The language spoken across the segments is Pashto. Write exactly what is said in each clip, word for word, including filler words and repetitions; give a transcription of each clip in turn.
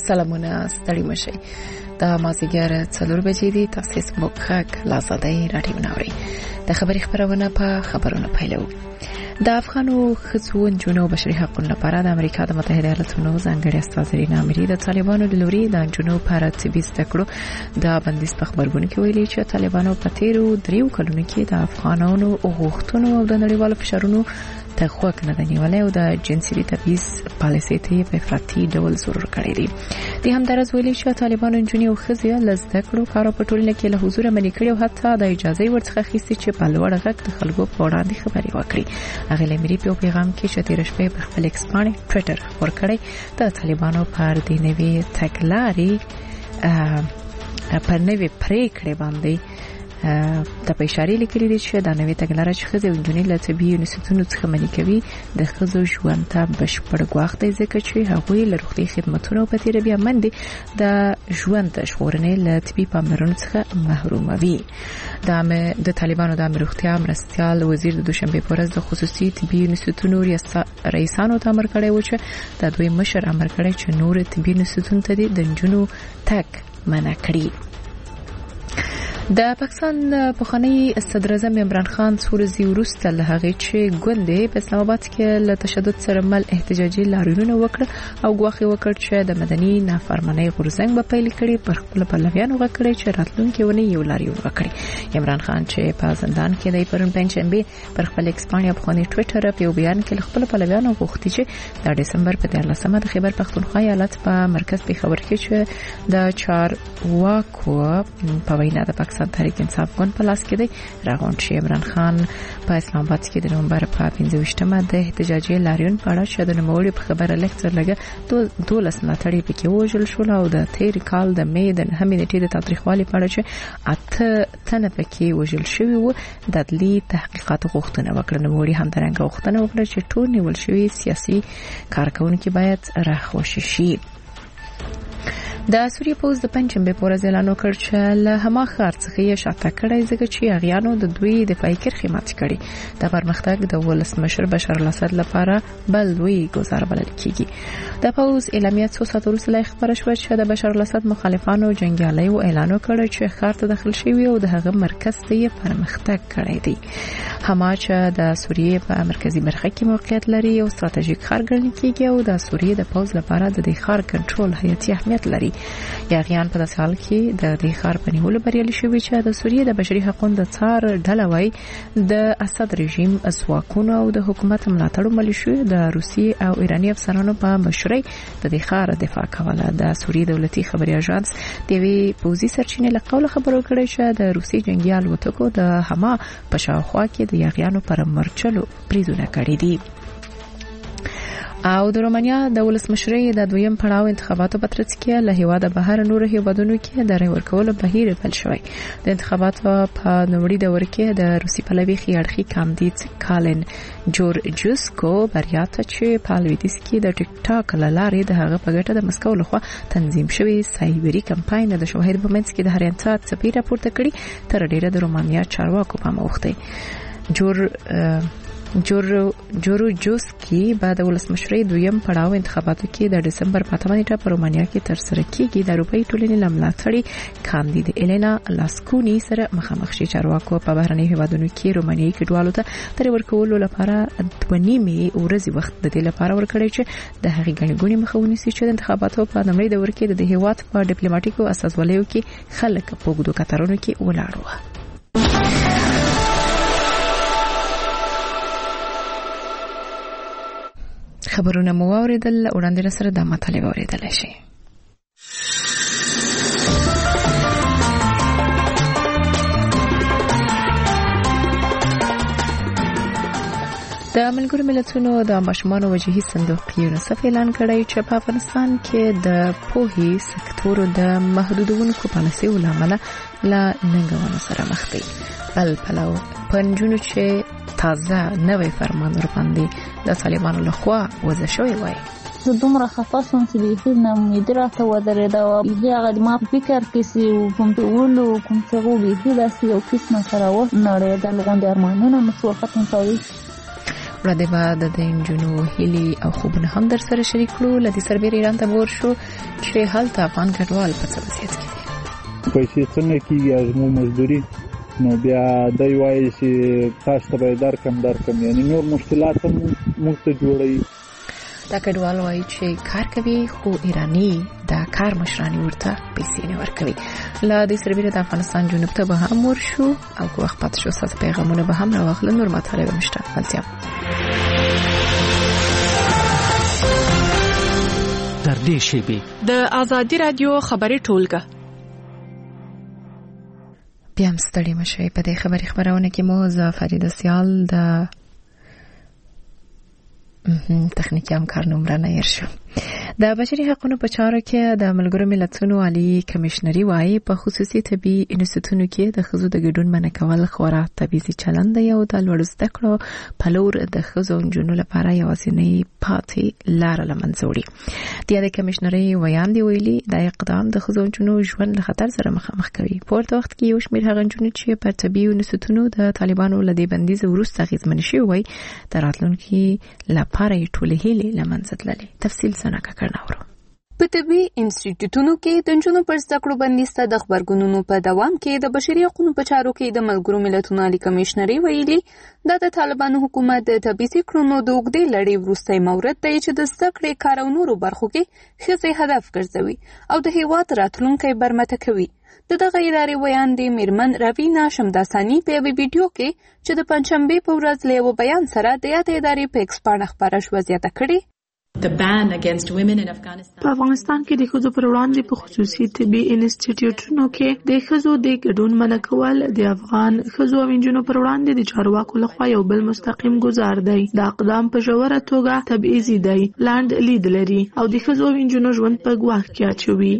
سلامونه، ستړي مشئ. دا مازدیګر څلور بجې دي. تاسو زموږ غږ له آزادۍ راډیو ناوړئ. د خبري خبرونه په خبرونه پیلو. د افغانو ښځو نجونو بشري حقوقو لپاره د امریکا د متحده ایالاتونو ځانګړي استازي رینا امری د طالبانو د لوري د نجونو پر طبي زده کړو د بندیز په خبرونه کې ویلي چې طالبانو په تیرو دریو کلونو کې د افغانانو غوښتنو او د نړیوالو فشارونو ته خوک نه نیولای او د جنسي تبعیض پالیسي ته په افراطي ډول ضرور کړی دی. د همدارس ویلي چې طالبانو نجونې او ښځې له زده کړو کارو په ټولنه کې له حضور منې کړي او حتی د اجازه ورڅخه اخیستي چې په لوړ غږ د خلکو په وړاندې خبرې وکړي. هغه لمری په پیغام کې چې تیر شپه په خپل ایکس باندې ټوئیټر خبر کړی د طالبانو پر د نوې تګلارې پر نوې پریکړې باندې د پېښاري لیکلي دي چې دا نوې تګلارې چې ښځې او نجونې له طبي انستیتوتونو څخه منې کوي د ښځو ژوند ته بشپړ ګواښ دی، ځکه چې هغوی له روغتي خدماتونو په تیر بیا مندي د ژوند ژغورنې له طبي پاملرنې څخه محروموي. د طالبانو د روغتیا مرستيال وزیر د دوشنبه په ورځ د خصوصي طبي انستیتوتونو رئیسانو ته امر کړی و چې د دوی مشر امر کړی چې نور طبي انستیتوتونو ته د نجونو تک منع کړي. د پاکستان پخوانی صدر اعظم عمران خان څو ورځې وروسته له هغې چې ګوندې په اسلام آباد کې له تشدد سره مل احتجاجي لاریونونه وکړ او ګواښ وکړ چې د مدني نافرمانۍ غورځنګ به پیل کړي. پر خپل پلویانو غږ کړی چې راتلونکي ونې یو لاریون وکړي. عمران خان چې په زندان کې دی پرون پنځشنبه پر خپل ایکس باندې پخوانی ټوئیټر په یو بیان کې خپل پلویانو غوښتي چې د دسمبر په دیارلسمه د خیبر پختونخوا ایالت په مرکز پیښور کې چې د چارواکو په وینا د پاکستان تحریک انصاف ګوند په لاس کې دی راغونډ شي. عمران خان په اسلام آباد کې د نومبر په پنځه ویشتمه د احتجاجي لاریون په اړه چې د نوموړي په خبره لکتر لګه دولس ملاتړي پکې وژل شول او د تیر کال د مې د نهمې نیټې د تاریخوالي په اړه چې اته تنه پکې وژل شوی وو د عدلي تحقیقات غوښتنه وکړه. نوموړي هم درنګ غوښتنه وکړه چې ټول نیول شوی سیاسي کارکونکي باید راخوشي شي. د سوریه پوز د پنځمبه په ورځ اعلان وکړ چې له هما ښار څخه یې شاته کړی ځکه چې اغیانو د دوی دفاعي کرښې مات کړي. د پرمختګ د ولسمشر بشار الاسد لپاره بل لوی ګزار بلل کیږي. د پوز اعلامیه څو ساعت وروسته خبره شوه چې د بشار الاسد مخالفانو جنگیالي و اعلان وکړ چې ښار ته داخل شوی او د هغه مرکز ته یې پرمختګ کړی دی. هما چې د سوریه په مرکزی برخه کې موقعیت لري او ستراتیژیک ښار ګڼل کیږي او د سوریه د پوز لپاره د دې ښار کنټرول حیاتي اهمیت لري. یاغیان په داسې حال کې د دې ښار په نیولو بریالي شوي چې د سوریه د بشري حقوقو د څار ډله وای د اسد رژیم ځواکونو او د حکومت ملاتړو ملیشو د روسي او ایراني افسرانو په مشرۍ د دې ښار دفاع کوله. د سوریه دولتي خبري اژانس د وی پوزي سرچینې له قوله خبرو کړي چې د روسي جنگیال وټکو د هما په شاوخوا کې د یاغیانو پر مرچلو پریزونه کړي دي. او د رومانیا د ولسمشرۍ د دویم پړاو انتخاباتو په ترڅ کې له هیواده بهر نور هیوادونو کې د رای ورکولو بهیر پیل شوی. د انتخاباتو په نوړي دور کې د روسي پلوي خیاړخي کاندید کالن جورجوسکو بریا ته چې په لویدیس کې د ټیک ټاک لارې د هغه په ګټه د مسکو لخوا تنظیم شوی سایبری کمپاین د شواهد په منځ کې د هریانتا څپې راپورته کړي. تر ډیره د رومانیا چارواکو په موخته جور جورو جورو جوسکی بعد ولسمشرۍ دویم پړاو انتخاباتو کې د دسمبر په اتمه نیټه په رومانیا کې تر سره کیږي. د اروپאי ټولنې لملاتړي کاندید الینا لاسکونی سره مخامخ شي. چارواکو په بهرني هیوادونو کې رومانیایي کډوالو ته تر ورکولو لپاره دوه نیمه ورځې وخت د دې لپاره ورکړی چې د هغې غنګونی مخاوني سي چې د انتخاباتو په نمړي دور کې د هیواد په ډیپلوماټیکو اساسوالو کې خلک په وګړو کتارونو کې ولاړ و. خبرونه مو اوریدل وړاندې سره د مطالبه اوریدل شي. د ملګرو ملتونو د ماشومانو وجهي صندوق یونیسف اعلان کړی چې په افغانستان کې د پوهې سکتور د محدودونکو پالیسیو لامل لا ننګونو سره مخ دی. بل پلو پنځونو چې تازه نوې فرمان ور باندې د طالبانو لخوا وضع شوی وای. زه دومره خفه شوم چې بیخي ناامیدي راته ودرېده او بیخي هغه ما په فکر کې چې کوم ټولو کوم څه وو بیخي داسې یو قسمه سره و نړېدل غوندې ارمانونه مې څو ختم کړي. وړاندې بعد د انجونو هیلي او خوبونه هم در سره شریک کړو. لدی سربېر ایران ته ور شو چې هلته افغان کډوال په څه وضعیت کې دي. پیسې څنګه کیږي ازمو مزدوري نو بیا دای وایي چې تاسو ته به درکم درکم یعنی نور مشکلات هم موږ ته جوړوي. دا کډوال وایي چې کار کوي خو ایرانی دا کار مشرانی ورته پیسې نه ورکوي. لا د سربېره د افغانستان جنوب ته به هم ورشو او کو وخت پات شو سات پیغامونه به هم راغله. نور مطالب مشته فلسفه در دې شیبه د آزادی رادیو خبري ټولګه بیا ستړي مشي په دې خبري خبرونه کې مو ز فرید سیال د تخنیکی همکار نمره نه شو. د بشري حقوقو په چارو کې د ملګرو ملتونو عالی کمشنري وايي په خصوصي طبي انسټیټونو کې د ښځو د ګډون منع کول خورا طبيعي چلند دی او د لوړ زده کړو په لور د ښځو او نجونو لپاره یوازینی پاتې لار لمنځوړي. د دې کمشنري ویاندې ویلي د اقدام د ښځو او نجونو ژوند له خطر سره مخامخ کوي. په ورته وخت کې یو شمېر هغه نجونې چې په طبي انسټیټونو د طالبانو له دې بندیز وروسته غیزمن شوي وي د راتلونکي لپاره یې ټولې هیلې لمنځه تللې. تفصیل سناکه کړناورو. په طبي انسټیټیوټونو کې د نجونو پر زده کړو بندیز ته د خبرګونونو په دوام کې د بشري حقوقو په چارو کې د ملګرو ملتونو عالی کمشنري ویلي دا د طالبانو حکومت د طبيعي کړنو د اوږدې لړۍ وروستی مورد دی چې د زده کړې کار او نورو برخو کې ښځې هدف ګرځوي او د هیواد راتلونکی برمته کوي. د دغه ادارې ویاندې میرمن روینا شمداسانی په یوه ویډیو کې چې د پنځشنبې په ورځ له یو بیان سره د یادې ادارې په ایکس پاڼه خپاره شوه زیاته کړې. په افغانستان کې د ښځو پر وړاندې په خصوصي طبي انسټیټیوټونو کې د ښځو د ګډون منع کول د افغان ښځو او نجونو پر وړاندې د چارواکو لخوا یو بل مستقیم ګزار دی. دا اقدام په ژوره توګه تبعیضي دی، لاند لید لري او د ښځو او نجونو ژوند په ګواښ کې اچوي.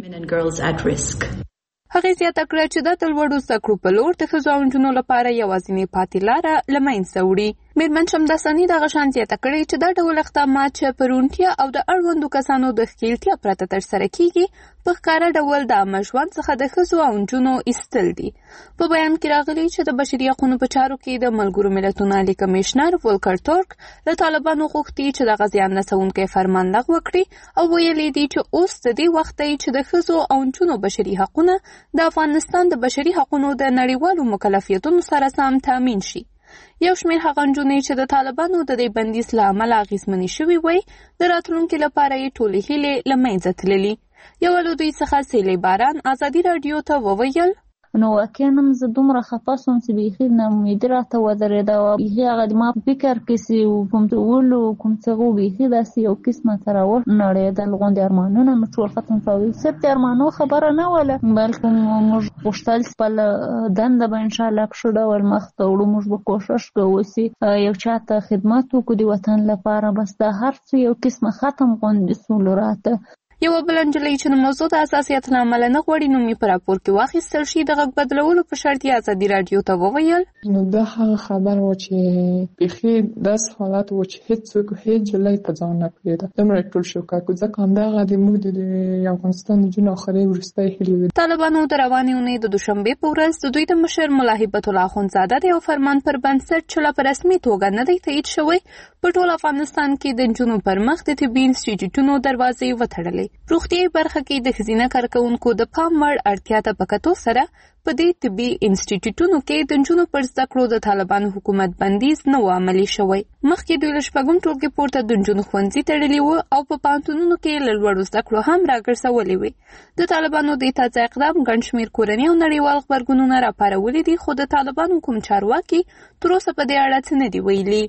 هغې زیاته کړه چې دا د لوړو زده کړو په لور د ښځو او نجونو لپاره یوازینۍ پاتې لاره له منځه وړي. میرمن شمداسانی دغه شان زیاته کړې چې دا ډول اقدامات چې په روڼتیا او د اړوندو کسانو د ښکیلتیا پرته ترسره کیږي په ښکاره ډول د عامه ژوند څخه د ښځو او نجونو ایستل دي. په بیان کې راغلي چې د بشري حقوقو په چارو کې د ملګرو ملتونو عالی کمشنر ولکر تورک له طالبانو غوښتي چې دغه زیان رسونکی فرمان لغوه کړي او ویلي دي چې اوس د دې وخت دی چې د ښځو او نجونو بشري حقوقونه د افغانستان د بشري حقوقو د نړیوالو مکلفیتونو سره سم تامین شي. یو شمېر هغه نجونې چې د طالبانو د دې بندیز له امله اغېزمنې شوي وي د راتلونکي لپاره یې ټولې هیلې له منځه تللي. یو له دوی څخه سیلې باران ازادي راډیو ته وویل نو واقعا هم زه دومره خفه سوم چې بیخي ناامیدي راته ودرېده او بیخي هغه د ما په فکر کې چې کوم څه ولو کوم څه و بیخي داسې یو قسمه ته راونړېدل غوندې ارمانونه مې ټول ختم شوي. صرف د ارمانو خبره نه وله بلکې موږ غوښتل خپله دنده به انشاءالله په ښه ډول مخته وړو. موږ به کوښښ کوو چې یو چا ته خدمت وکړو د وطن لپاره. بس دا هر څه یو قسمه ختم غوندې سولو راته. یو بل نجلۍ چې د موضوع د حساسیت له امله نه غواړي نوم یې په راپور کې واخیستل شي د غږ بدلولو په شرط یې ازادي راډیو ته وویل نو دا هغه خبر و چې بیخي داسې حالت و چې هېڅوک هېڅ نجلۍ په ځان نه پرېږده. دومره ټول شوکه کړو ځکه همدغه د موږ د افغانستان نجونو آخري وروستۍ هیلې وې. طالبانو د روانې اونۍ د دوشنبې په ورځ د دوی د مشر ملا هیبت الله اخندزاده د یو فرمان پر بنسټ چې لا په رسمي توګه نه دی تایید شوی په ټول افغانستان کې د نجونو پر مخ د طبي انسټیټیوټونو دروازې وتړلې. روغتیايي برخه کې د ښځینه کارکوونکو د پام وړ اړتیا ته په کتو سره په دې طبي انسټیټیوټونو کې د نجونو پر زده کړو د طالبانو حکومت بندیز نه و عملي شوی. مخکې دوی له شپږم ټولګې پورته د نجونو ښوونځي تړلي وو او په پوهنتونونو کې له لوړو زده کړو هم راګرځولې وې. د طالبانو دې تازه اقدام ګڼ شمېر کورني او نړیوال غبرګونونه راپارولي دي خو د طالبانو کوم چارواکي تر اوسه په دې اړه څه نه دي ویلي.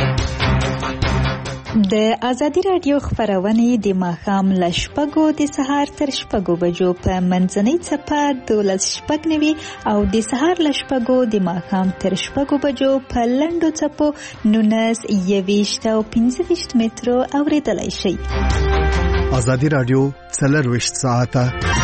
د ازادي راډیو خبرونه د ماښام له شپږو د سهار تر شپږو بجو په منځنۍ څپه دولس شپږ نوي او د سهار له شپږو د ماښام تر شپږو بجو په لنډو څپو نولس یویشت او پنځه ویشت مترو اورېدلی شئ. ازادي راډیو څلرویشت ساعته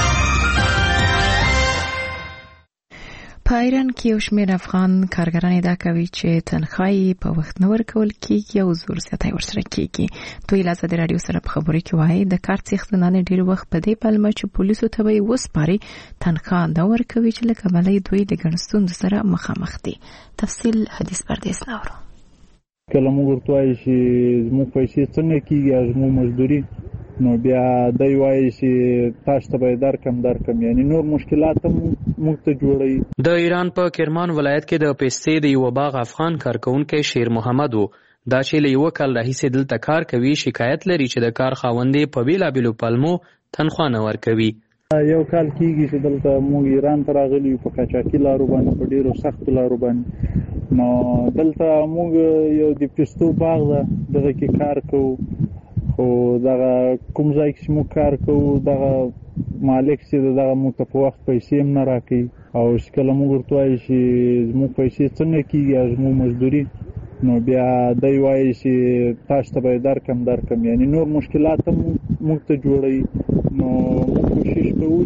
په ایران کې یو شمېر افغان کارګران ادعا کوي چې تنخواهي په وخت نه ورکول کېږي او زور زیاتی ورسره کېږي. دوی له ازادي راډیو سره په خبرو کې وایي د کار څښتنان ډېر وخت په دې پلمه چې پولیسو ته به یې وسپاري تنخواه نه ورکوي چې له کبله دوی د ګڼ ستونزو سره مخامخ دي. تفصیل حدیث پردیس ناورو. کله موږ ورته وایو چې زموږ پیسې څنګه کېږي زموږ مزدوري نو بیا دی وایي چې تاسو ته به درکم درکم یعنی نور مشکلات هم موږ ته جوړوي. د ایران په کرمان ولایت کې د پستې د یو باغ افغان کارکونکی شیر محمد و دا چې له یو کال راهیسې دلته کار کوي شکایت لري چې د کار خاوندې په بیلابیلو پلمو تنخوا نه ورکوي. یو کال کېږي چې دلته موږ ایران ته راغلي یو په قاچاقي لارو باندې په ډېرو سختو لارو باندې نو دلته موږ یو د پستو باغ ده دغه کې کار کوو خو دغه کوم ځای کې چې موږ کار کوو دغه مالک چې دغه موږ ته په وخت پیسې هم نه راکوي او چې کله موږ ورته وایو چې زموږ پیسې څنګه کېږي زموږ مزدوري نو بیا دی وایي چې تاسو ته به درکم درکم یعنی نور مشکلات هم موږ ته جوړوي نو موږ کوشش کوو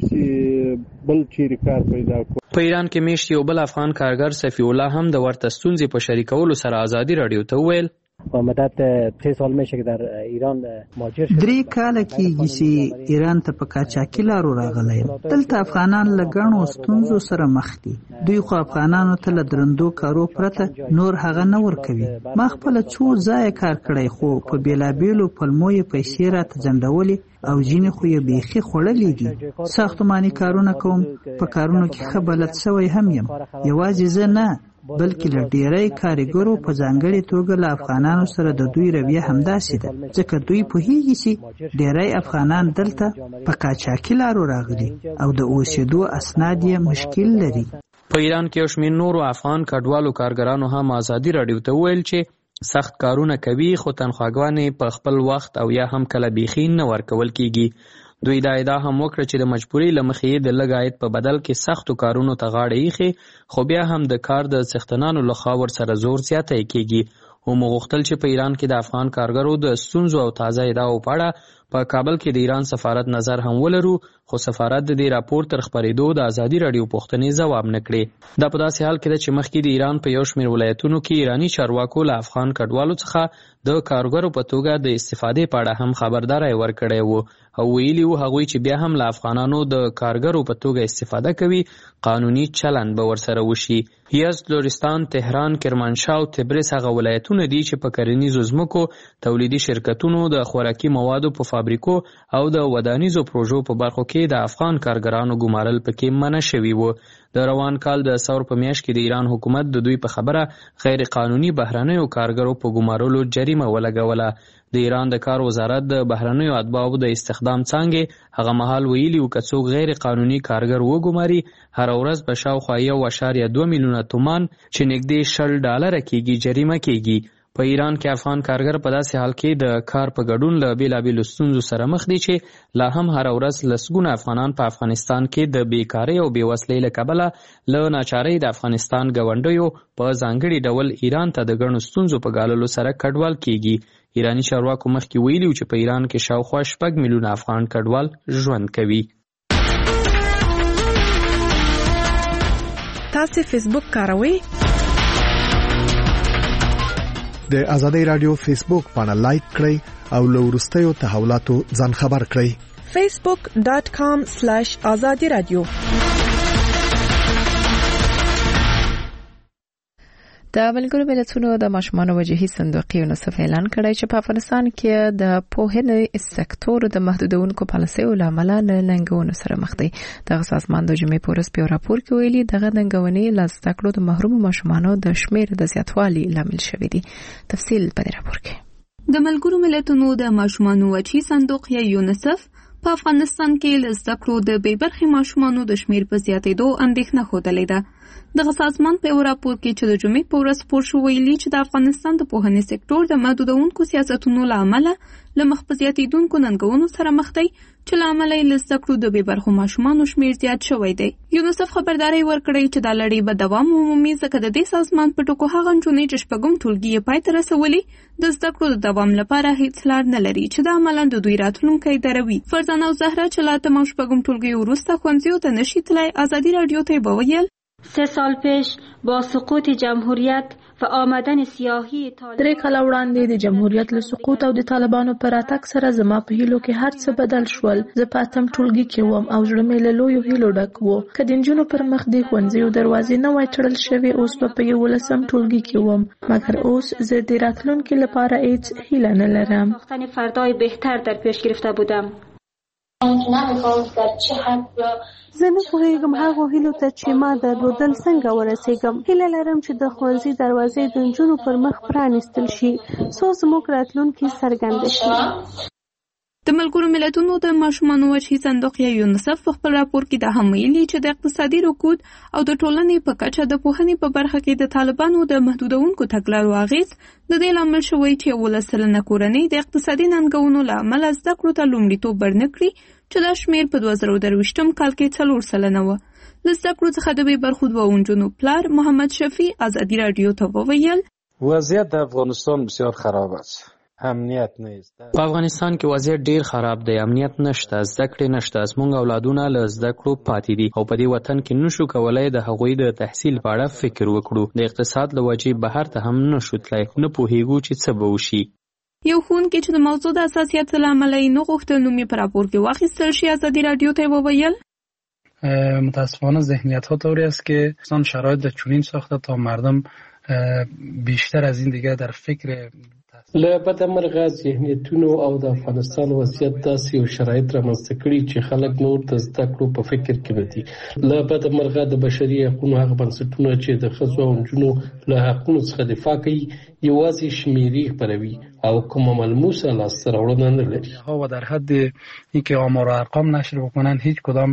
چې بل چیرې کار پیدا کړو. په ایران کې میشت یو بل افغان کارګر صفی الله هم د ورته ستونزې په شریکولو سره ازادي رادیو ته وویل و مدت سه سال میشه که در ایران مهاجر شد. درې کاله کېږي چې ایران ته په قاچاقي لارو راغلی یم. دلته افغانان له ګڼو ستونزو سره مخ دي. دوی خو افغانانو ته له درندو کارو پرته نور هغه نه ورکوي. ما خپله څو ځایه کار کړی خو په بېلابېلو پلمو یې پیسې راته ځنډولې او ځینې خو یې بیخي خوړلي دي. ساختماني کارونه کوم، په کارونو کې ښه بلد سوی هم یم. یوازې زه نه بلکې له ډیری کارګرو په ځانګړې توګه له افغانانو سره د دوی رویه همداسې ده ځکه دوی پوهیږي چې ډیری افغانان دلته په قاچاقي لارو راغلي او د اوسېدو اسناد یې مشکل لري. په ایران کې یو شمېر نورو افغان کډوالو کارګرانو هم ازادي راډیو ته وویل چې سخت کارونه کوي خو تنخواګانې په خپل وخت او یا هم کله بیخي نه ورکول کیږي. دوی دا ادعا هم وکړه چې د مجبورۍ له مخې د لږ عاید په بدل کې سختو کارونو ته غاړه ایښې خو بیا هم د کار د څښتنانو لخوا ورسره زور زیاتی کیږي. هم غوښتل چې په ایران کې د افغان کارګرو د ستونزو او تازه ادعاو په اړه په کابل کې د ایران سفارت نظر هم ولرو خو سفارت د دې راپور تر خپرېدو د ازادي راډیو پوښتنې ځواب نه کړې. دا په داسې حال کې ده چې مخکې د ایران په یو شمېر ولایتونو کې ایراني چارواکو له افغان کډوالو څخه د کارګرو په توګه د استفادې په اړه هم خبرداری ورکړی و او ویلي وو هغوی چې بیا هم له افغانانو د کارګرو په توګه استفاده کوي قانوني چلند به ورسره وشي. یزد، لورستان، تهران، کرمانشاه او تبریز هغه ولایتونه دي چې په کرنیزو ځمکو، تولیدي شرکتونو، د خوراکي موادو په فابریکو او د ودانیزو پروژو په برخو کې د افغان کارګرانو ګمارل پکې منع شوي وو. د روان کال د ثور په میاشت کې د ایران حکومت د دوی په خبره غیر قانوني بهرنیو کارګرو په ګمارلو جریمه ولګوله. د ایران د کار وزارت د بهرنیو اتباعو د استخدام څانګې هغه مهال ویلي و که څوک غیر قانوني کارګر وګماري هر ورځ به شاوخوا یو اعشاریه دوه میلیونه تومان چې نږدې شل ډالره کېږي جریمه کېږي. په ایران کې افغان کارګر په داسې حال کې د کار په ګډون له بېلابېلو ستونزو سره مخ دي چې لا هم هر ورځ لسګونه افغانان په افغانستان کې د بیکارۍ او بېوسلۍ له کبله له ناچارۍ د افغانستان ګاونډیو په ځانګړي ډول ایران ته د ګڼو ستونزو په ګاللو سره کډوال کېږي. ایرانی چارواکو مخکې ویلي و چې په ایران کې شاوخوا شپږ میلیونه افغان کډوال ژوند کوي. تاسو فیسبوک کاروئ؟ د ازادي رادیو فیسبوک باندې لایک کړئ او له وروستیو تحولاتو ځان خبر کړئ. فیسبوک ډاٹ کام سلیش ازادي رادیو. د ملګرو ملتونو د ماشومانو وجهي صندوق یونیسف اعلان کړی چې په افغانستان کې د پوهنې سکتور د محدودونکو پالیسیو له امله له ننګونو سره مخ دی. دغه سازمان د جمعې په ورځ په راپور کې ویلي دغه ننګونې له زده کړو د محرومو ماشومانو د شمېر د زیاتوالي لامل شوی دی. تفصیل په دې راپور کې. د ملګرو ملتونو د ماشومانو وجهي صندوق یا یونیسف په افغانستان کې له زده کړو د بې برخې ماشومانو د شمېر په زیاتېدو اندېښنه ښودلې ده. دغه سازمان په یو راپور کې چې د جمعې په ورځ خپور شو ویلي چې د افغانستان د پوهنې سکتور د محدودونکو سیاستونو له امله له مخ په زیاتېدونکو ننګونو سره مخ دی چې له امله یې له زده کړو د بې برخو ماشومانو شمېر زیات شوی دی. یونیسف خبرداری ورکړی چې دا لړۍ به دوام ومومي ځکه د دې سازمان په ټکو هغه نجونې چې شپږم ټولګي یې پای ته رسولي د زده کړو د دوام لپاره هیڅ لار نه لري چې دا عملاً د دوی راتلونکی دروي. فرزانه او زهره چې له اتم او شپږم ټولګي وروسته ښوونځیو ته نشي تللی ازادي راډیو ته به ویل سه سال پیش با سقوط جمهوریت و آمدن سیاهی طالبان درې کاله وړاندې د جمهوریت له سقوط او د طالبانو پر راتګ سره زما په هیلو کې هر څه بدل شول. زه په اتم ټولګي کې وم او زړه مې له لویو هیلو ډک و. که د نجونو پر مخ د ښوونځیو دروازې نه وای تړل شوې اوس به په یولسم ټولګي کې وم، مګر اوس زه د راتلونکي لپاره هیڅ هیله نه لرم. ساختن فردای بهتر در پیش گرفته بودم. زه نه پوهیږم هغو هیلو ته چې ما درلودل څنګه ورسیږم. هیله لرم چې د ښوونځي دروازې د نجونو پر مخ پرانیستل شي څو زموږ راتلونکي څرګنده شي. د ملګرو ملتونو د ماشومانو وجهي صندوق یا یونیسف په خپل راپور کې دا هم ویلي چې د اقتصادي رکود او د ټولنې په کچه د پوهنې په برخه کې د طالبانو د محدودونکو تګلارو اغېز د دې لامل شوی چې یولس سلنه کورنۍ د اقتصادي ننګونو له امله زده کړو ته لومړیتوب ورنکړي، چې دا شمېر په دوه زره درویشتم کال کې څلور سلنه وه. له زده کړو څخه د بې برخو دوه نجونو پلار محمد شفیع ازادي راډیو ته وویل وضعیت در افغانستان بسیار خراب است. امنیت نیست. په افغانستان کې وضعیت ډیر خراب دی، امنیت نشته، زده کړې نشته، زموږ اولادونه له زده کړو پاتې دي او په دې وطن کې نشو کولای د هغوی د تحصیل په اړه فکر وکړو. د اقتصاد له وجې بهر ته هم نشو تلای، نه پوهیږو چې څه به وشي. یو ښوونکی چې د موضوع د حساسیت له امله یې نه غوښتل نوم یې په راپور کې واخیستل شي ازادي راډیو ته وویل متاسفانه ذهنیت ها طوری است که انسان شرایط چنین ساخته تا مردم بیشتر از این دیگه در فکر له بدمرغه ذهنیتونو او د افغانستان وضعیت داسې یو شرایط رامنځته کړي چې خلک نور د زده کړو په فکر کې نه دي. له بدمرغه د بشري حقوقو هغه بنسټونه چې د ښځو او نجونو له حقوقو څخه دفاع کوي یوازې شمیرې خپروي او کومه ملموسه لاسته راوړنه نه لري. و در حد اینکه آمار و ارقام نشر بکنن هیچ کدام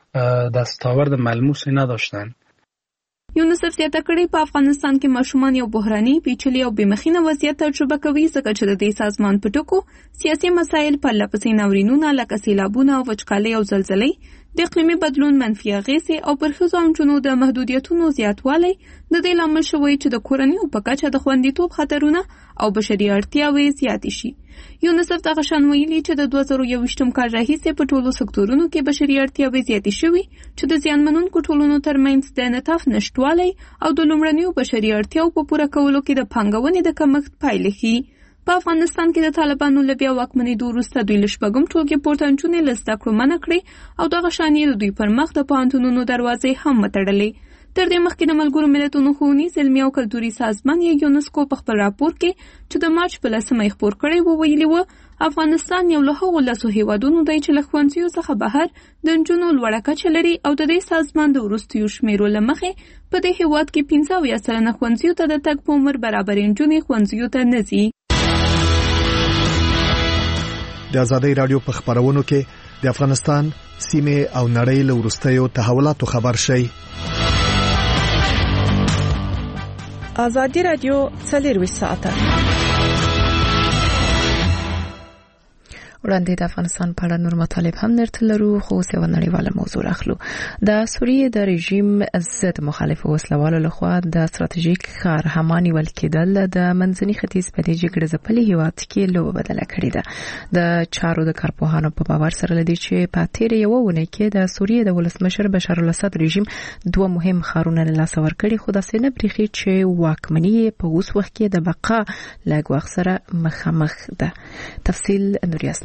دستاورد ملموسی نداشتن. یونیسف زیاته کړې په افغانستان کې ماشومان یو بحراني، پیچلي او بېمخینه وضعیت تجربه کوي ځکه چې د دې سازمان په ټکو سیاسي مسایل پرله پسې ناورینونه لکه سیلابونه، وچکالۍ او زلزلې، د اقلیمي بدلون منفي اغېزې او پر ښځو او نجونو د محدودیتونو زیاتوالی د دې لامل شوی چې د کورنیو په کچه د خوندیتوب خطرونه او بشري اړتیاوې زیاتې شي. یونیسف دغه شان ویلي چې د دوه زره یوویشتم کال راهیسې په ټولو سکتورونو کې بشري اړتیاوې زیاتې شوي چې د زیانمنونکو ټولنو ترمنځ د انعطاف نشتوالی او د لومړنیو بشري اړتیاو په پوره کولو کې د پانګونې د کمښت پایلې ښيي. په افغانستان کې د طالبانو له بیا واکمنېدو وروسته دوی له شپږم ټولګې پورته نجونې له زده کړو منع کړې او دغه شان یې د دوی پر مخ د پوهنتونونو دروازې هم وتړلې. تر دې مخکې د ملګرو ملتونو ښوونیز، علمي او کلتوري سازمان یا یونسکو په خپل راپور کې چې د مارچ په لسمه یې خپور کړی و ویلي و افغانستان یو له هغو لسو هیوادونو دی چې له ښوونځیو څخه بهر د نجونو لوړه کچه لري او د دې سازمان د وروستیو شمیرو له مخې په دې هیواد کې پنځه اویا سلنه ښوونځیو ته د تګ په عمر برابرې نجونې ښوونځیو ته نه ځي. د ازادۍ راډیو په خبرونو کې د افغانستان سیمه او نړۍ له وروستیو تحولاتو خبر شي. ازادي راډیو څلور ساعته وړاندې د افغانستان په اړه نور مطالب هم درته لرو، خو اوس یوه نړیواله موضوع راخلو. د سوریې د رژیم ضد مخالفو وسلوالو لخوا د ستراتیژیک ښار حما نیول کېدل د منځني ختیځ په دې جګړه ځپلي هېواد کې لوبه بدله کړې ده. د چارو د کارپوهانو په باور سره لدی چې په تېره یوه اونۍ کې د سوریې د ولسمشر بشار الاسد رژیم دوه مهم ښارونه له لاسه ورکړي، خو داسې نه برېښي چې واکمني په اوس وخت کې د بقا له ګواښ سره مخامخ ده. تفصیل نوریاس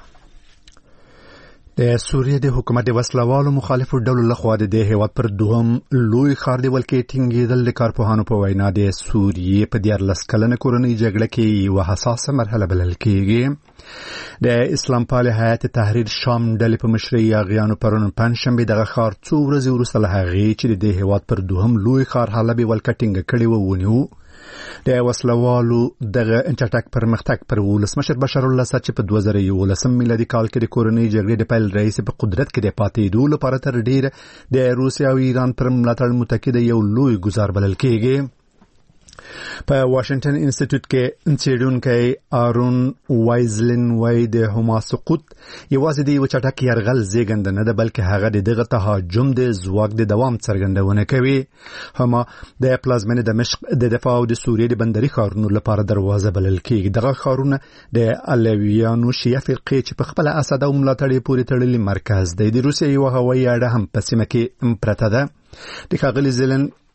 د سوریې د حکومت د وسلوالو مخالفو ډلو لخوا د دې هیواد پر دوهم لوی ښار نیول کې ټینګېدل د کارپوهانو په وینا د سوریې په دیارلس کلنه کورنۍ جګړه کې یوه حساسه مرحله بلل کېږي. د اسلام پالي هیئت تحریر شام ډلې په مشرۍ یاغیانو پرون پنجشنبې دغه ښار څو ورځې وروسته له هغې چې د دې هیواد پر دوهم لوی ښار حلب یې ولکه ټینګه کړې وه ونیو. د وسلوالو دغه چټک پرمختګ پر ولسمشر بشار الاسد چې په دوه زره یولسم میلادي کال کې د کورنۍ جګړې د پیل راهیسې په قدرت کې د پاتېدو لپاره تر ډیره د روسیې او ایران پر ملاتړ متکي د یو لوی ګزار بلل کېږي. په واشنگټن انسټیټیوټ کې څېړونکی آرون وایزلن وایي د حما سقوط یوازې د یو چټک یرغل زېږنده نه ده، بلکې هغه د دغه تهاجم د ځواک د دوام څرګندونه کوي. حما د پلازمینې دمشق د دفاع او د سوریې د بندري ښارونو لپاره دروازه بلل کېږي. دغه ښارونه د علویانو شیعه فرقې چې په خپله اسد او ملاتړ یې پورې تړلي مرکز دی. د روسیې یوه هوایي اډه هم په سیمه کې پرته ده. د ښاغلي زلن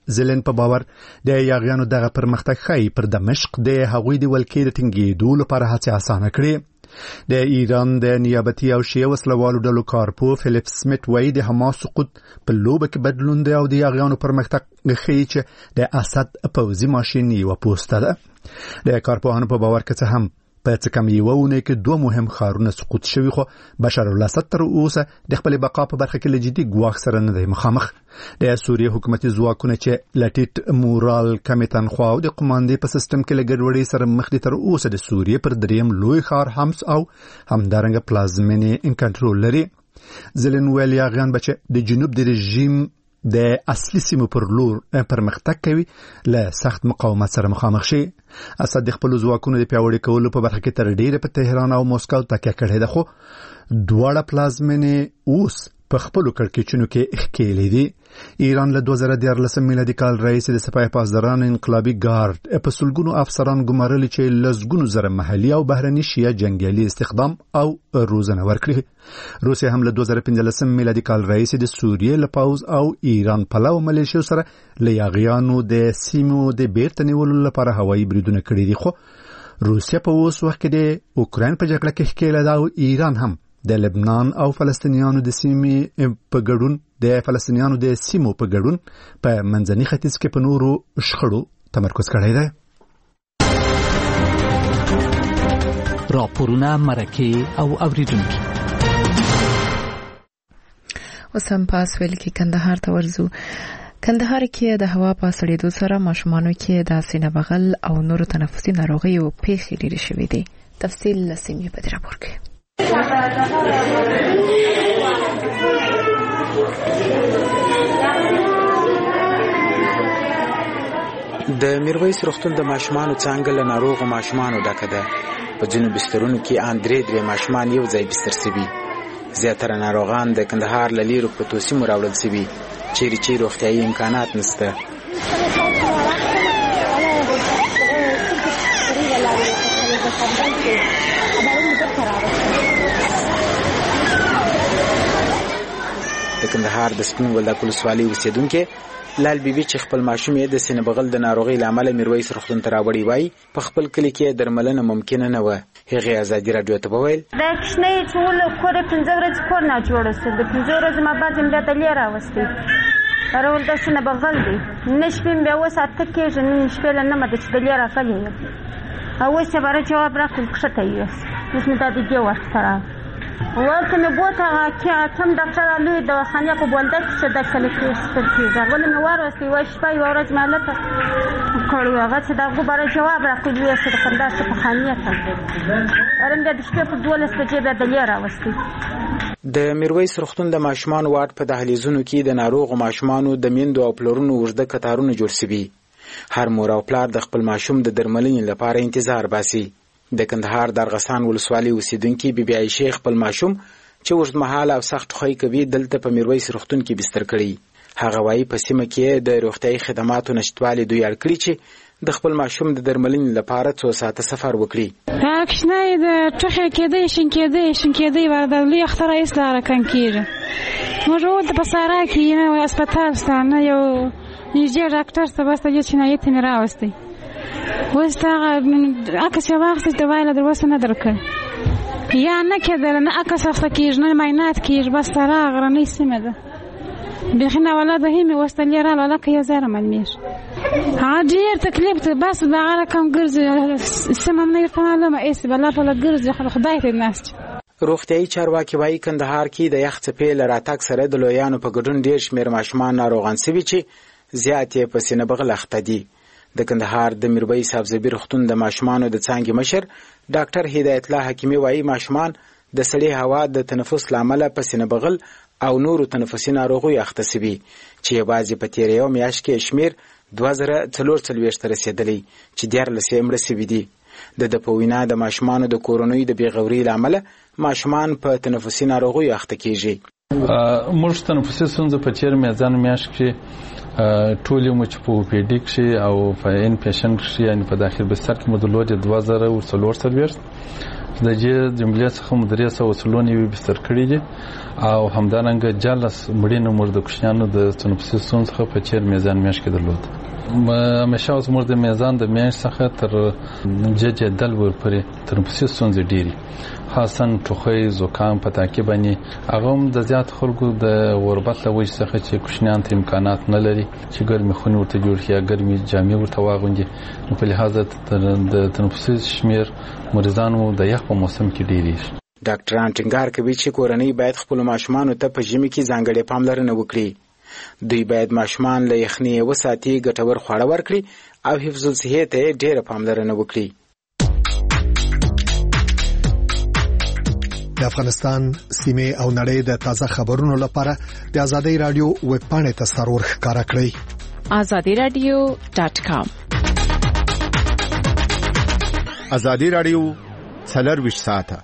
زلن په باور د یاغیانو دغه پرمختګ ښایي پر دمشق د هغوی د ولکې د ټینګېدو لپاره هڅې اسانه کړي. د ایران د نیابتي او شیعه وسلوالو ډلو کارپو فلیپ سمیت وایي د حماس سقوط په لوبه کې بدلون دی او د یاغیانو پرمختګ ښیي چې د اسد پوځي ماشین یوه پوسته ده. د کارپوهانو په باور که څه هم په څه کم یوه اونۍ کې دوه مهم ښارونه سقوط شوي، خو بشار الاسد تر اوسه د خپلې بقا په برخه کې له جدي ګواښ سره نه دی مخامخ. د سوریې حکومتي ځواکونه چې له ټیټ مورال، کمې تنخوا او د قماندې په سیستم کې له ګډوډۍ سره مخ دي، تر اوسه د سوریې پر دریم لوی ښار حمص او همدارنګه پلازمینې کنټرول لري. زلن ویل یاغیان به چې د جنوب د رژیم د اصلي سیمو پر لور پرمختګ کوي له سخت مقاومت سره مخامخ شي. اسد د خپلو ځواکونو د پیاوړي کولو په برخه کې تر ډیره په تهران او مسکو تکیه کړې ده، خو دواړه پلازمینې اوس په خپلو کړکېچونو کې ښکېلې دي. ایران له دوه زره دیارلسم میلادي کال راهیسې د سپاه پاسداران انقلابي ګارد په سلګونو افسران ګمارلي چې لسګونو زره محلي او بهرني شیعه جنګیالي استخدام او روزنه ورکړي. روسیه هم له دوه زره پنځلسم میلادي کال راهیسې د سوریې له پوځ او ایران پلو ملیشیو سره له یاغیانو د سیمو د بیرته نیولو لپاره هوایي بریدونه کړي دي، خو روسیه په اوس وخت کې د اوکراین په جګړه کې ښکېله ده او ایران هم د لبنان او فلسطینیانو د سیمې په ګډون د فلسطینیانو د سیمو په ګډون په منځني ختیځ کې په نورو شخړو تمرکز کړی دی. راپورونه، مرکې او اوریدونکي. اوس هم په سویل کې کندهار ته ورځو. کندهار کې د هوا په سړېدو سره ماشومانو کې د سینه بغل او نورو تنفسي ناروغیو پیښې ډېرې شوې دي. تفصیل له سیمې په دې راپور کې. د میرویس روغتون د ماشومانو څانګه له ناروغو ماشومانو ډکه ده. په ځینو بسترونو کې ان درې درې ماشومان یو ځای بستر شوي. زیاتره ناروغان د کندهار له لیرو په توسیمو راوړل شوي، چیرې چې روغتیایي امکانات نشته. د کندهار د سپین ولدک ولسوالۍ اوسېدونکې لال بیبي چې خپل ماشوم یې د سینه بغل د ناروغۍ له امله میرویس روغتون ته راوړی وای، په خپل کلي کې درملنه ممکنه نه وه. هغې ازادي راډیو ته وویل دا کښنۍ چې ول کور یې پنځه ورځې کور ناجوړه شو. د پنځه ورځې ما بعد مې بیا دلې راوستی راول د سینه بغل دی. نه شپې مې بیا اوس اته کېږي، نن شپې له نهمه ده چې دلې راغلی یم او اوس یې باره جواب راکړل کښته یوس. اوس مې دا د دې وخت ته راغی ورته مې بوته هغه کم ډاکټر لوی دواخانې په بولدک کې چې دا کله کېږي ولې مې واروستی یوه شپه یوه ورځ مې هلته کړی هغه چې د هغو باره جواب راکړي ویې چې د کندهار شفاخانې ته ارم بیا د شپې په دولس بجې بیا دلې راوستی. د میرویس روغتون د ماشومانو واټ په دهلیزونو کې د ناروغو ماشومانو د میندو او پلرونو اوږده کتارونه جوړ شوي. هر مور او پلار د خپل ماشوم د درملنې لپاره انتظار باسي. د کندهار د ارغسان ولسوالۍ اوسېدونکي بیبي عایشې خپل ماشوم چې اوږدمهاله او سخت ټوخی کوي دلته په میرویس روغتون کې بستر کړی. هغه وایي په سیمه کې د روغتیایي خدماتو نشتوالي دوی اړ کړي چې د خپل ماشوم د درملنې لپاره څو ساعته سفر وکړي. دا کښنۍ د ټوخی کېدی شینکېدی شینکېدی وه د لوی اختر هېڅ لاره کم کېږي. موږ دلته په سارا کې نه هسپتال شته نه یو نږدې ډاکټر ته بس د دې چینایي ته مې راوستی. اوس ته هغه عکس یې واخیست دوا یې له در اوسه نه درکړ یا نه کېدله نه عکس اخته کېږي نه معاینات کېږي. بس سارا غرنۍ سیمه ده بیخي ناولاده هم یې اوس دلې راغله هلکه یو ځای رامعلومېږي. هغه ډېر تکلیف دی بس د هغه رقم ګرځي سیمه هم نه ورته معلومه هېڅ بلا پله ګرځي خدای ته ناست. روغتیایي چارواکي وایي کندهار کې د یخ څپې له راتګ سره د لویانو په ګډون ډېر شمېر ماشومان ناروغان سوي چې زیات یې په سینه بغل اخته دي. د کندهار د میرویس افزبي روغتون د ماشومانو د څانګې مشر ډاکټر هدایت الله حکیمي وایي ماشومان د سړې هوا د تنفس له امله په سینه بغل او نورو تنفسي ناروغیو اخته سوي چې یوازې په تېره یوه میاشت کې شمېر دوه زره څلور څلوېښت ته رسېدلی چې دیارلس یې مړه سوي دي. د ده په وینا د ماشومانو د کورنیو د بېغورۍ له امله ماشومان په تنفسي ناروغیو اخته کېږي. موږ تنفسي ستونزه په تېره میازان میاشت کې ټول یو چې په اوپیډي کښې او په ان پیشنټ کښې یعنې په داخل بستر کې مو درلودې دوه زره څلور څلوېښت د دې جملې څخه مو درې سوه څلور نوي بستر کړي دي او همدارنګه جالس مړینه مور د کوچنیانو د تنفسي ستونزو څخه په چیر میزان میاشت کې درلود. همیشه اوس مور د میزان د میاشت څخه تر جدل ورپورې تنفسي ستونزې ډېرې، خاصا ټوخی، زکام په تعقیب باندې هغه هم د زیات خلکو د غربت له وجې څخه چې کوچنیان ته امکانات نه لري چې ګرمې خونې ورته جوړ کړي یا ګرمې جامې ورته واغوندي، نو په لحاظه د تنفسي شمېر مریضانو د یخ په موسم کې ډېرېږي. ډاکټران ټینګار کوي چې کورنۍ باید خپل ماشومانو ته په ژمي کې ځانګړې پاملرنه وکړي. دوی باید ماشومان له یخنۍ وساتي، ګټور خواړه ورکړي او حفظ الصحې ته ډېره پاملرنه وکړي. د افغانستان سیمه او نړۍ د تازه خبرونو لپاره د آزادۍ رادیو ویب پاڼې ته سرور ښکارا کړئ. آزادی رادیو ډاټ کام. آزادی رادیو څلرویشت ساعته.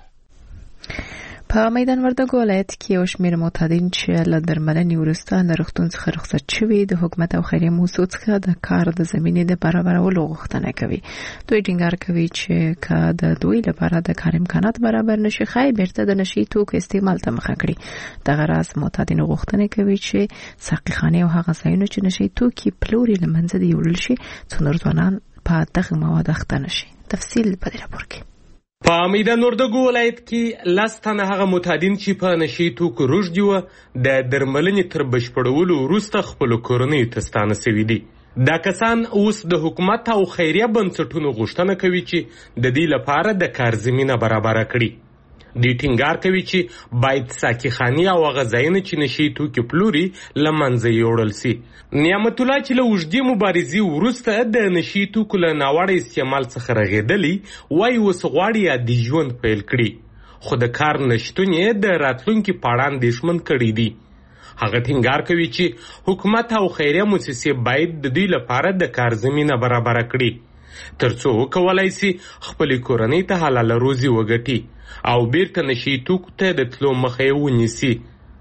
په میدان وردګو ولایت کې یو شمېر معتادین چې له درملنې وروسته له روغتون څخه رخصت شوي د حکومت او خیریه موسسو څخه د کار د زمینې د برابرولو غوښتنه کوي. دوی ټینګار کوي چې که د دوی لپاره د کار امکانات برابر نشي، ښایي بیرته د نشي توکو استعمال ته مخه کړي. دغه راز معتادین غوښتنه کوي چې ساقيخانې او هغه ځایونه چې نشي توکي پلوري له منځه یوړل شي، څو نور ځوانان په دغه مواد اخته نشي. تفصیل په دې راپور کې. په میدان وردګو ولایت کې لس تنه هغه معتادین چې په نشي توکو روږدي وو د درملنې تر بشپړولو وروسته خپلو کورنیو ته ستانه سوي دي. دا کسان اوس د حکومت او خیریه بنسټونو غوښتنه کوي چې د دې لپاره د کار زمینه برابره کړي. دوی ټینګار کوي چې باید ساقيخانې او هغه ځایونه چې نشي توکي پلوري له منځه یوړل سي. نعمت الله چې له اوږدې مبارزې وروسته د نشي توکو له ناوړه استعمال څخه رغېدلی، وایي اوس غواړي عادي ژوند پیل کړي، خو د کار نشتون یې د راتلونکي په اړه اندېښمن کړی دي. هغه ټینګار کوي چې حکومت او خیریه موسسې باید د دوی لپاره د کار زمینه برابره کړي ترڅو وکولای شي خپل کورنۍ ته حلال روزي وګټي او بیرته نشي توکو ته د تلو مخه ونیسي.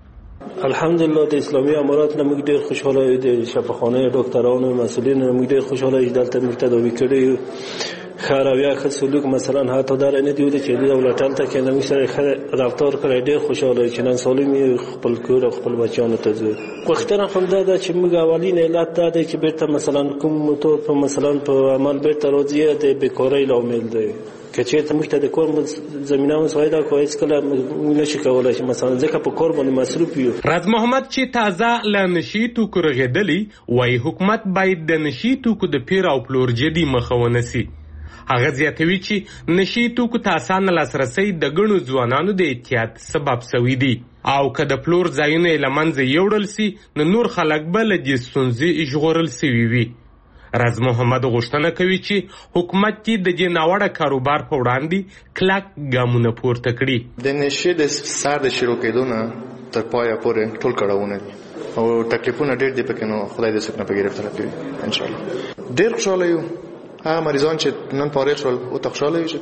الحمدلله د اسلامي امارات نه موږ ډېر خوشاله یو، د شفاخانه ډاکټرانو مسؤلینو موږ ډېر خوشاله یو، دلته موږ تداوي کړی یو. ښه رویه، ښه سلوک، مثلا حتی در نه دی چې د دولت هلته کې موږ سره ښه رفتار کړی، ډېر خوشاله یو چې نن سالم یو، خپل کور او خپل بچیانو ته ځو. غوښتنه هم دا ده چې موږ اولین علت دا دی چې بیرته مثلا کوم موتور په مثلا په عمل بیرته راځي د بیکارۍ لامل دی. که چېرته موږ ته د کار زمینه مساعده کوي، هېڅکله موږ نشو کولی چې مثلا ځکه په کار باندې مصروف یو. راز محمد چې تازه له نشي توکو رغېدلی، وایي حکومت باید د نشي توکو د پیر او پلور جدي مخه ونیسي. هغه زیاتوي چې نشي توکو ته اسانه لاسرسی د ګڼو ځوانانو د اعتیاد سبب سوی دی او که د پلور ځایونه یې له منځه یوړل سي، نو نور خلک به له دې ستونزې ژغورل سوي وي. راز محمد غوښتنه کوي چې حکومت کې د دې ناوړه کاروبار په وړاندې کلک ګامونه پورته کړي. د نشي د سر د شروع کېدو نه تر پایه پورې ټول کړهونه دي او تکلیفونه ډېر دي پکې، نو خدای دې څوک نه په ګرفتار کړي ان شاء الله. ډېر خوشاله یو، هغه مریضان چې نن فارغ شول او خوشاله یو چې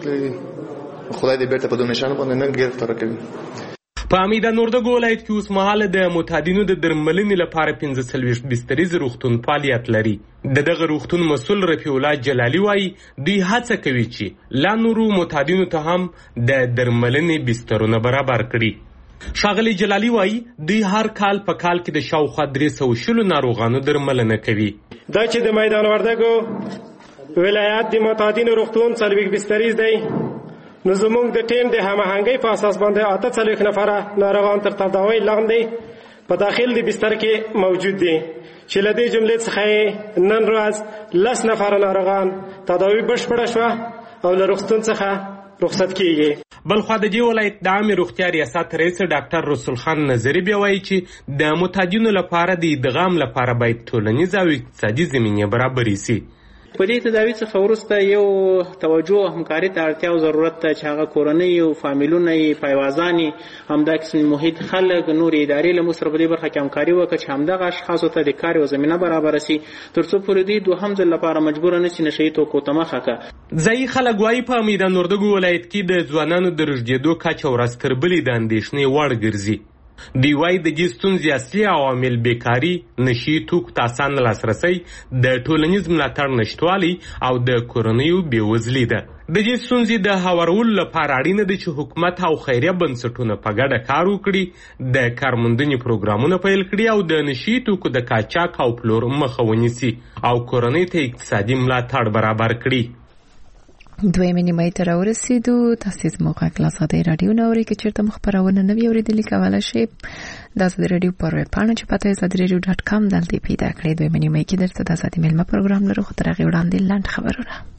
خدای دې بیرته په دې نشانه باندې نه ګرفتار کړي. په میدان وردګو ولایت کې اوس مهال د معتادینو د درملنې لپاره پنځه څلوېښت بستریز روغتون فعالیت لري. د دغه روغتون مسؤل رفیع الله جلالي وایي دوی هڅه کوي چې لا نورو معتادینو ته هم د درملنې بسترونه برابر کړي. ښاغلي جلالي وایي دوی هر کال په کال کې د شاوخوا درې سوه شلو ناروغانو درملنه کوي. دا چې د میدان وردګو ولایت د معتادینو روغتون څلوېښت بستریز دی، نو زموږ د ټیم د هماهنګۍ په اساس باندې اته څلوېښت نفره ناروغان تر تداوۍ لاندې په داخل د بستر کې موجود دي، چې له دې جملې څخه نن ورځ لس نفره ناروغان تداوۍ بشپړه شوه او له روغتون څخه رخصت کیږي. بلخوا د دې ولایت د عامې روغتیا ریاست رئیس ډاکټر رسول خان نظري بیا وایي چې د معتادینو لپاره د ادغام لپاره باید ټولنیز او اقتصادي زمینې برابرې سي. په دې تداوی څخه وروسته یو توجه او همکاري ته اړتیا او ضرورت ته چې هغه کورنۍ او فامیلونه یې پایوازانې همداسې محیط خلک نور ادارې له موږ سره په دې برخه کې همکاري وکړي چې همدغه اشخاصو ته د کار یوه زمینه برابره سي تر څو پورې دوی دوهم ځل لپاره مجبوره نه سي نشه یي توکو ته مخه کړه. ځایي خلک وایي په میدان وردګو ولایت کې د ځوانانو د رژدېدو کچه ورځ تر بلې د اندېښنې وړ ګرځي. دوی وايي د دې ستونزې اصلي عوامل بیکاري، نشي توکو ته اسان لاسرسی، د ټولنیز ملاتړ نشتوالی او د کورنیو بېوزلي ده. د دې ستونزې د هوارولو لپاره اړینه ده چې حکومت او خیریه بنسټونه په ګډه کار وکړي، د کارموندنې پروګرامونه پیل کړي او د نشي توکو د قاچاق او پلور مخه ونیسي او کورنۍ ته اقتصادي ملاتړ برابر کړي. دویمې نیمایي ته راورسېدو. تاسې زموږ غږ له ازادۍ راډیو نه اورئ. که چېرته مو خپرونه نه وي اورېدلې کولی شئ د ازادۍ راډیو په ویبپاڼه چې پته ازادي راډیو ډاټ کام دلته پیدا کړئ. دویمې نیمایي کې درته د ازادي میلمه پروګرام لرو، خو تر هغې وړاندې لنډ خبرونه.